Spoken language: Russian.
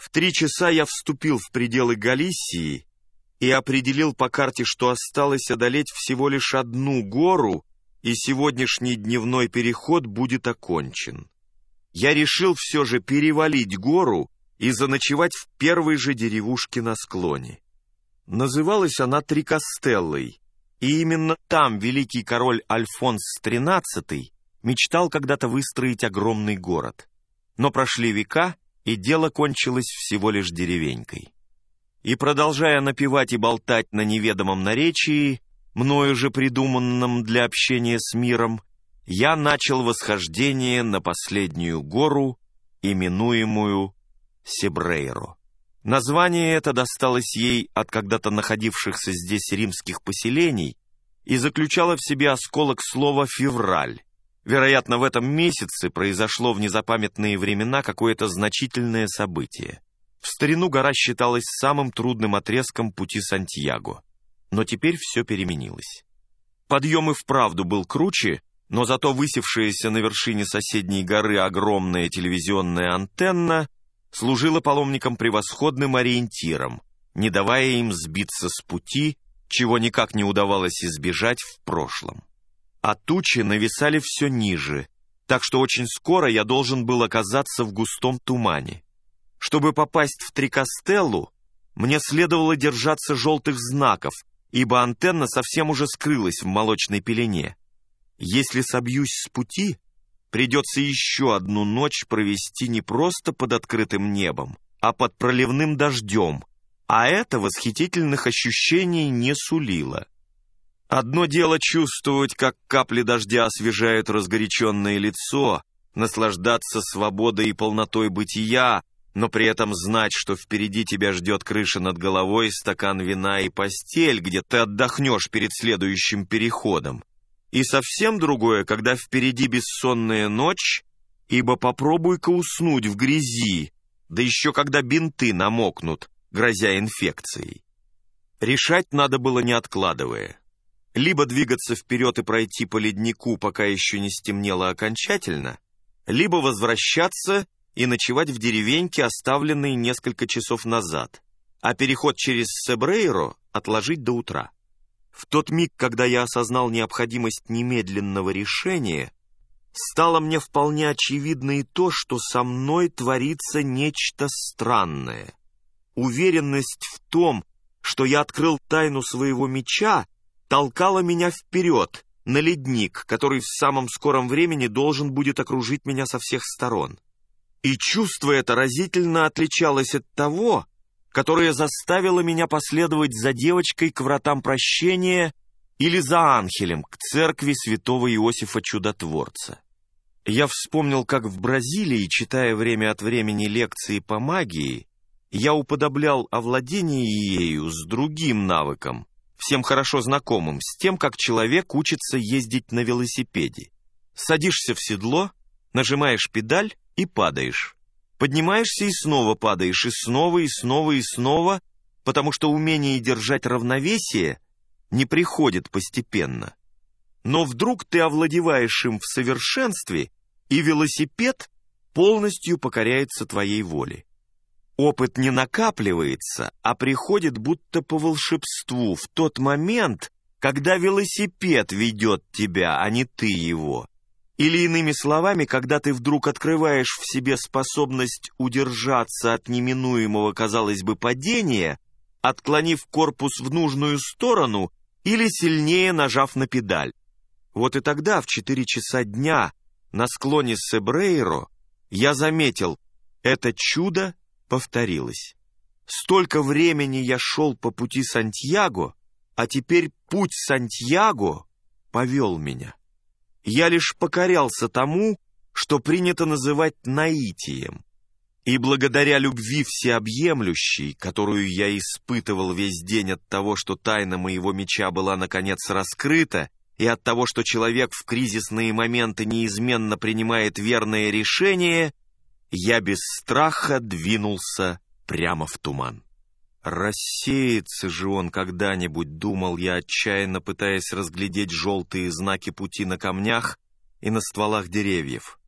В 3 часа я вступил в пределы Галисии и определил по карте, что осталось одолеть всего лишь одну гору, и сегодняшний дневной переход будет окончен. Я решил все же перевалить гору и заночевать в первой же деревушке на склоне. Называлась она Трикастеллой, и именно там великий король Альфонс XIII мечтал когда-то выстроить огромный город. Но прошли века, и дело кончилось всего лишь деревенькой. И продолжая напевать и болтать на неведомом наречии, мною же придуманном для общения с миром, я начал восхождение на последнюю гору, именуемую Себрейро. Название это досталось ей от когда-то находившихся здесь римских поселений и заключало в себе осколок слова «февраль». Вероятно, в этом месяце произошло в незапамятные времена какое-то значительное событие. В старину гора считалась самым трудным отрезком пути Сантьяго, но теперь все переменилось. Подъем и вправду был круче, но зато высевшаяся на вершине соседней горы огромная телевизионная антенна служила паломникам превосходным ориентиром, не давая им сбиться с пути, чего никак не удавалось избежать в прошлом. А тучи нависали все ниже, так что очень скоро я должен был оказаться в густом тумане. Чтобы попасть в Трикастеллу, мне следовало держаться желтых знаков, ибо антенна совсем уже скрылась в молочной пелене. Если собьюсь с пути, придется еще одну ночь провести не просто под открытым небом, а под проливным дождем, а это восхитительных ощущений не сулило. Одно дело чувствовать, как капли дождя освежают разгоряченное лицо, наслаждаться свободой и полнотой бытия, но при этом знать, что впереди тебя ждет крыша над головой, стакан вина и постель, где ты отдохнешь перед следующим переходом. И совсем другое, когда впереди бессонная ночь, ибо попробуй-ка уснуть в грязи, да еще когда бинты намокнут, грозя инфекцией. Решать надо было не откладывая. Либо двигаться вперед и пройти по леднику, пока еще не стемнело окончательно, либо возвращаться и ночевать в деревеньке, оставленной несколько часов назад, а переход через Себрейро отложить до утра. В тот миг, когда я осознал необходимость немедленного решения, стало мне вполне очевидно и то, что со мной творится нечто странное. Уверенность в том, что я открыл тайну своего меча, толкала меня вперед, на ледник, который в самом скором времени должен будет окружить меня со всех сторон. И чувство это разительно отличалось от того, которое заставило меня последовать за девочкой к вратам прощения или за Анхелем к церкви святого Иосифа Чудотворца. Я вспомнил, как в Бразилии, читая время от времени лекции по магии, я уподоблял овладение ею с другим навыком, всем хорошо знакомым, с тем, как человек учится ездить на велосипеде. Садишься в седло, нажимаешь педаль и падаешь. Поднимаешься и снова падаешь, и снова, и снова, и снова, потому что умение держать равновесие не приходит постепенно. Но вдруг ты овладеваешь им в совершенстве, и велосипед полностью покоряется твоей воле. Опыт не накапливается, а приходит будто по волшебству в тот момент, когда велосипед ведет тебя, а не ты его. Или иными словами, когда ты вдруг открываешь в себе способность удержаться от неминуемого, казалось бы, падения, отклонив корпус в нужную сторону или сильнее нажав на педаль. Вот и тогда, в 4 часа дня, на склоне Себрейро, я заметил, это чудо повторилось. Столько времени я шел по пути Сантьяго, а теперь путь Сантьяго повел меня. Я лишь покорялся тому, что принято называть наитием. И благодаря любви всеобъемлющей, которую я испытывал весь день от того, что тайна моего меча была наконец раскрыта, и от того, что человек в кризисные моменты неизменно принимает верное решение, я без страха двинулся прямо в туман. Рассеется же он когда-нибудь, думал я, отчаянно пытаясь разглядеть желтые знаки пути на камнях и на стволах деревьев.